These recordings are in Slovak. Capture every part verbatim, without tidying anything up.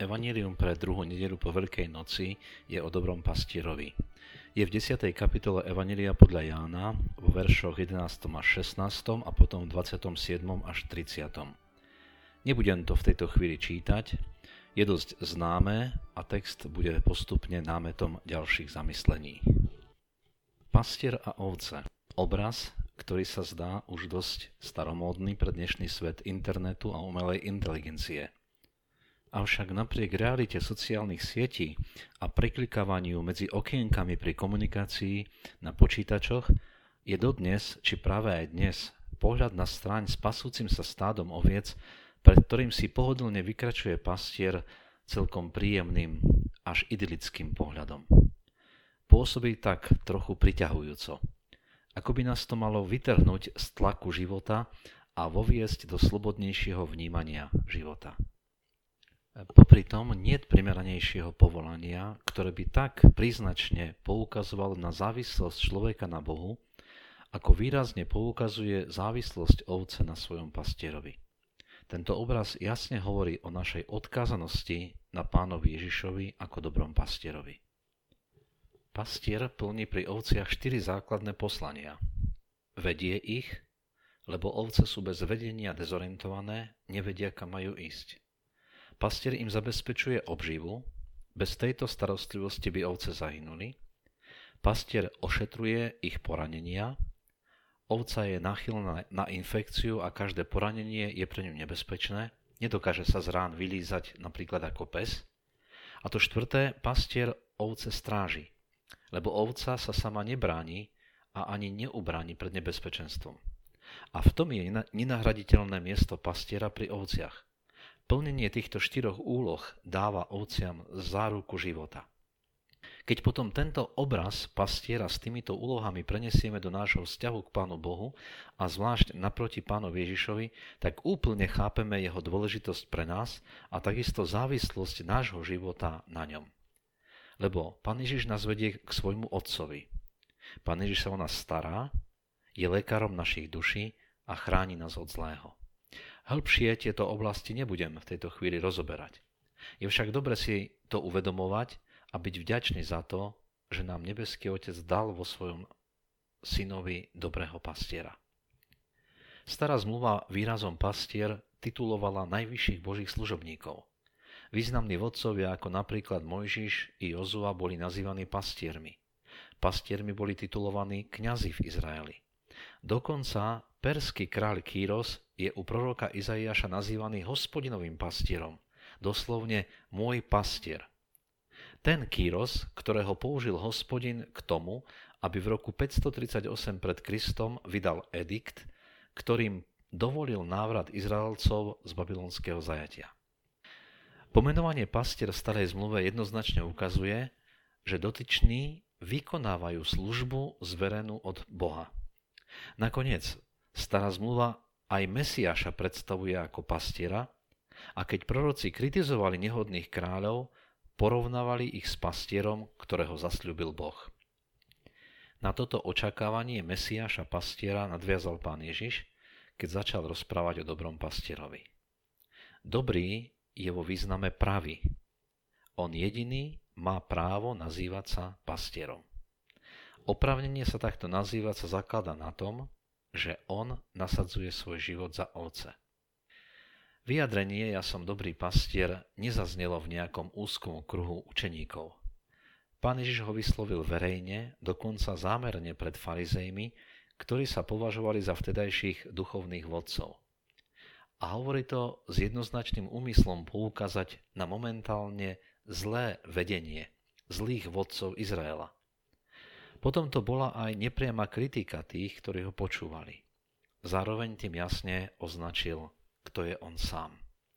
Evanjelium pre druhú nedeľu po Veľkej noci je o dobrom pastierovi. Je v desiatej kapitole Evanjelia podľa Jána, vo veršoch jedenástom až šestnástom a potom v dvadsiatom siedmom až tridsiatom Nebudem to v tejto chvíli čítať, je dosť známe a text bude postupne námetom ďalších zamyslení. Pastier a ovce. Obraz, ktorý sa zdá už dosť staromódny pre dnešný svet internetu a umelej inteligencie. Avšak napriek realite sociálnych sietí a preklikávaniu medzi okienkami pri komunikácii na počítačoch je dodnes, či práve aj dnes, pohľad na stráň s pasúcim sa stádom oviec, pred ktorým si pohodlne vykračuje pastier, celkom príjemným až idylickým pohľadom. Pôsobí tak trochu priťahujúco. Ako by nás to malo vytrhnúť z tlaku života a voviesť do slobodnejšieho vnímania života. Popri tom niet primeranejšieho povolania, ktoré by tak príznačne poukazovalo na závislosť človeka na Bohu, ako výrazne poukazuje závislosť ovce na svojom pastierovi. Tento obraz jasne hovorí o našej odkázanosti na Pánovi Ježišovi ako dobrom pastierovi. Pastier plní pri ovciach štyri základné poslania. Vedie ich, lebo ovce sú bez vedenia dezorientované, nevedia, kam majú ísť. Pastier im zabezpečuje obživu, bez tejto starostlivosti by ovce zahynuli. Pastier ošetruje ich poranenia, ovca je náchylná na infekciu a každé poranenie je pre ňu nebezpečné, nedokáže sa z rán vylízať napríklad ako pes. A to štvrté, pastier ovce stráži, lebo ovca sa sama nebráni a ani neubráni pred nebezpečenstvom. A v tom je nenahraditeľné miesto pastiera pri ovciach. Plnenie týchto štyroch úloh dáva ovciam záruku života. Keď potom tento obraz pastiera s týmito úlohami prenesieme do nášho vzťahu k Pánu Bohu a zvlášť naproti Pánovi Ježišovi, tak úplne chápeme jeho dôležitosť pre nás a takisto závislosť nášho života na ňom. Lebo Pán Ježiš nás vedie k svojmu Otcovi. Pán Ježiš sa o nás stará, je lekárom našich duší a chráni nás od zlého. Hĺbšie tieto oblasti nebudem v tejto chvíli rozoberať. Je však dobre si to uvedomovať a byť vďačný za to, že nám nebeský Otec dal vo svojom synovi dobrého pastiera. Stará zmluva výrazom pastier titulovala najvyšších božích služobníkov. Významní vodcovia ako napríklad Mojžiš i Jozua boli nazývaní pastiermi. Pastiermi boli titulovaní kňazi v Izraeli. Dokonca perský kráľ Kýros je u proroka Izaiáša nazývaný hospodinovým pastierom, doslovne môj pastier. Ten Kýros, ktorého použil Hospodin k tomu, aby v roku päťstotridsaťosem pred Kristom vydal edikt, ktorým dovolil návrat Izraelcov z babylonského zajatia. Pomenovanie pastier v Starej zmluve jednoznačne ukazuje, že dotyční vykonávajú službu zverenú od Boha. Nakoniec, Stará zmluva aj Mesiáša predstavuje ako pastiera a keď proroci kritizovali nehodných kráľov, porovnávali ich s pastierom, ktorého zasľúbil Boh. Na toto očakávanie Mesiáša pastiera nadviazal Pán Ježiš, keď začal rozprávať o dobrom pastierovi. Dobrý je vo význame pravý. On jediný má právo nazývať sa pastierom. Oprávnenie sa takto nazývať sa zakladá na tom, že on nasadzuje svoj život za ovce. Vyjadrenie ja som dobrý pastier nezaznelo v nejakom úzkom kruhu učeníkov. Pán Ježiš ho vyslovil verejne, dokonca zámerne pred farizejmi, ktorí sa považovali za vtedajších duchovných vodcov. A hovorí to s jednoznačným úmyslom poukázať na momentálne zlé vedenie zlých vodcov Izraela. Potom to bola aj nepriama kritika tých, ktorí ho počúvali. Zároveň tým jasne označil, kto je on sám.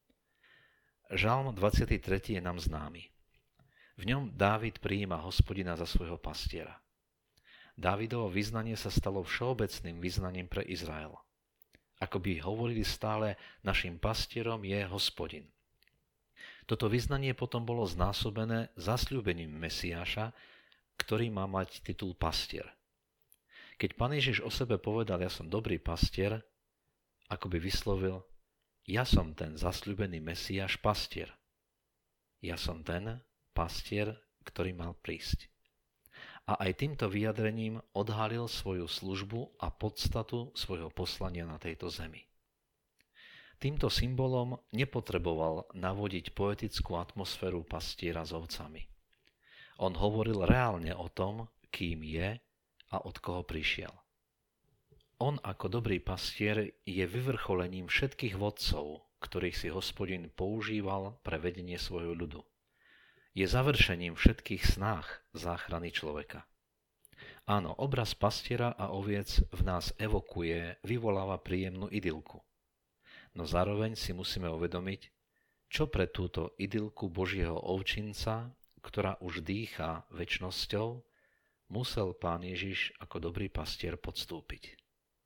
Žalm dvadsiaty tretí je nám známy. V ňom Dávid prijíma Hospodina za svojho pastiera. Dávidovo vyznanie sa stalo všeobecným vyznaním pre Izrael. Ako by hovorili stále, našim pastierom je Hospodin. Toto vyznanie potom bolo znásobené zasľúbením Mesiáša, ktorý má mať titul pastier. Keď Pán Ježiš o sebe povedal, ja som dobrý pastier, ako by vyslovil, ja som ten zasľúbený Mesiáš pastier. Ja som ten pastier, ktorý mal prísť. A aj týmto vyjadrením odhalil svoju službu a podstatu svojho poslania na tejto zemi. Týmto symbolom nepotreboval navodiť poetickú atmosféru pastiera s ovcami. On hovoril reálne o tom, kým je a od koho prišiel. On ako dobrý pastier je vyvrcholením všetkých vodcov, ktorých si Hospodin používal pre vedenie svojho ľudu. Je završením všetkých snách záchrany človeka. Áno, obraz pastiera a oviec v nás evokuje, vyvoláva príjemnú idylku. No zároveň si musíme uvedomiť, čo pre túto idylku Božieho ovčinca, ktorá už dýchá večnosťou, musel Pán Ježiš ako dobrý pastier podstúpiť.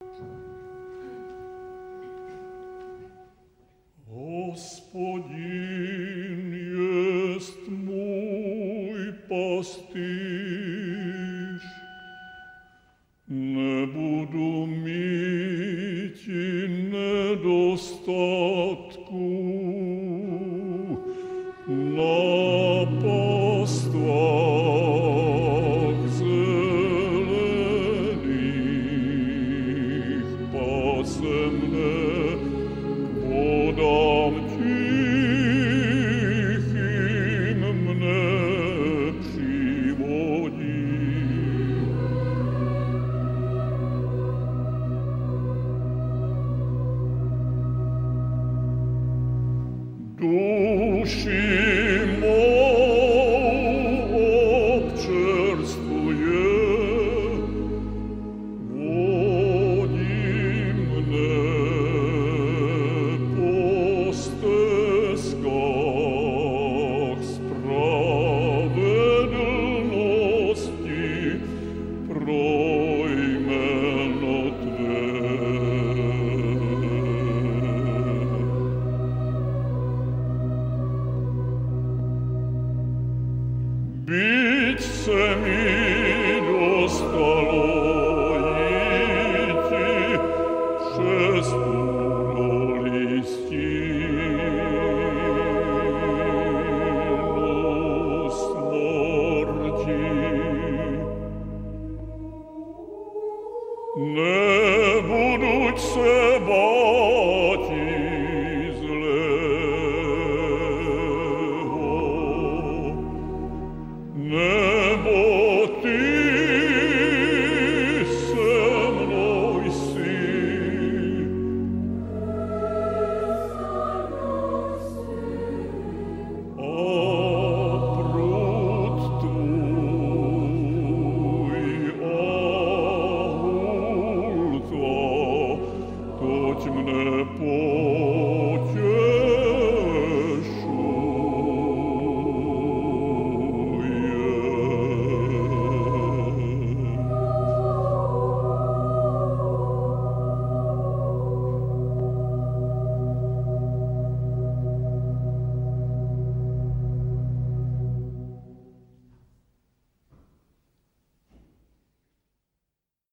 Hospodin jest mój pastyż, nie budu mieć nedostatku, na pastwach zelenych pasę mnie. Podam tichym mnie przywodzi. Duszy mą obczerstwuje, wodzi mnie. Być se mi dostalo idти przez puno listinu smrti. Не будуть се